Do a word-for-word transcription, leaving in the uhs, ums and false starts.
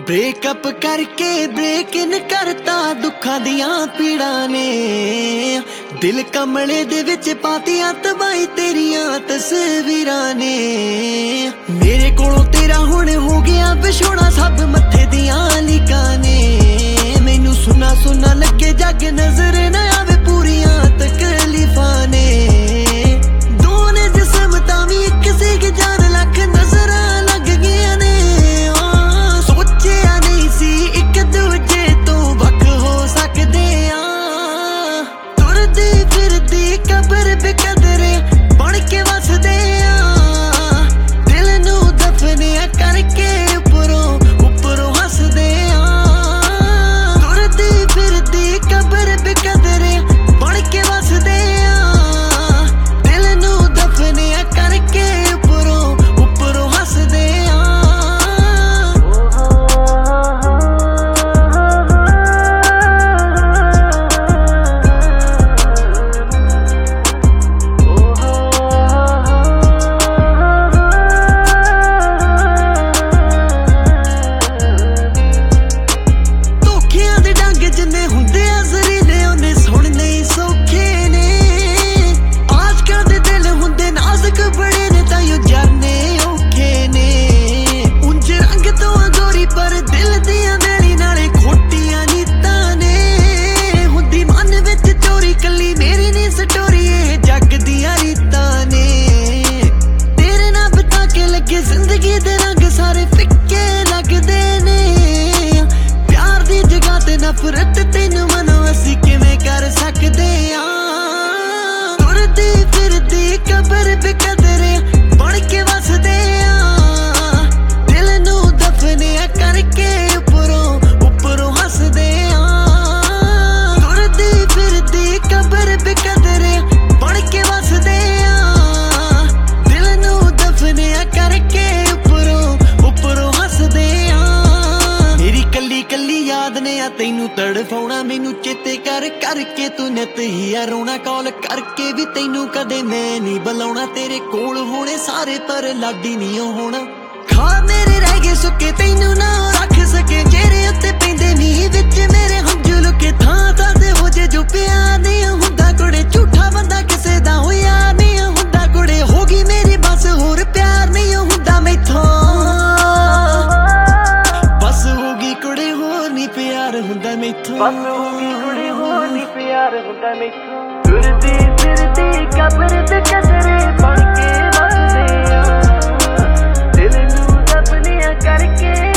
breakup करके break in करता दुखा दियां पीड़ा ने दिल कमले दे विच पातियां तबाही तेरियां तस्वीरां ने मेरे कोलों तेरा हुण हो गया विछोड़ा सब मत्थे दियां लिकां ने मैनू सुना सुना लगे जग नजर ना आवे पूरियां तकलीफां ने दो ने जिस्म तावी इक सी कि जान लख नजरां लग गईयां ने सोचिया नहीं सी इक दूजे तो वख हो सकदे आ तुरदी फिरदी कबर बेकदरे बन के वसदे आ दिल नू दफनिया करके उपरों उपरों हसदे आ तुरदी फिरदी कबर बेकदरे बन के वसदे आ दिल नू दफनिया करके उपरों उपरों हसदे आ जिंदगी दे रंग सारे फिक्के लगदे ने प्यार दी जगह ते नफरत तैनू मनो असी किवें कर सकदे आ तुरदी फिरदी कबर बेकदरे बन के वसदे आ दिल नू दफनिया करके उपरों उपरों हसदे आ तुरदी फिरदी कबर बेकदरे बन के वसदे आ दिल नू दफनिया करके कली याद ने आ तैनू तड़फाउणा मैनू चेते कर करके तू नित ही आ रोना कॉल करके भी तैनू कदे मैं नहीं बुलाउणा तेरे कोल होने सारे पर लाडी नहीं होना खा मेरे रह गए सुके तैनू ना रख सके चेहरे उत्ते पैंदे मींह विच मेरे हंझू लुके थां थां ते हो जे जो प्यार नहीं हुंदा कुड़े झूठा बंदा किसे दा होया नहीं हुंदा कुड़े हो गई मेरी बस होर प्यार नहीं हुंदा मैथों प्यार हुंदा मैथों बस होगी कुड़ी होर नी प्यार हुंदा मैथों तुरदी फिरदी कबर बेकदरे बन के वसदे आ दिल नू दफनिया करके